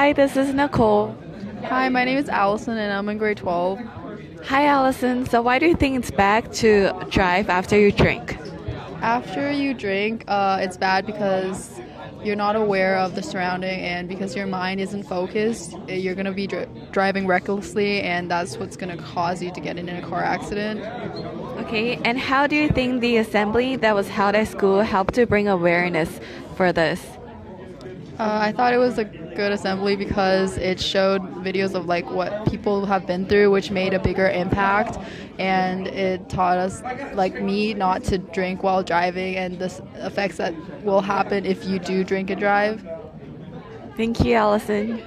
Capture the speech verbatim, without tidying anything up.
Hi, this is Nicole. Hi, my name is Allison and I'm in grade twelve. Hi, Allison. So, why do you think it's bad to drive after you drink? After you drink, uh, it's bad because you're not aware of the surrounding and because your mind isn't focused, eh, you're going to be dri- driving recklessly and that's what's going to cause you to get in a car accident. Okay, and how do you think the assembly that was held at school helped to bring awareness for this? Uh, I thought it was a good assembly because it showed videos of like what people have been through, which made a bigger impact, and it taught us, like me, not to drink while driving and the s- effects that will happen if you do drink and drive. Thank you, Allison.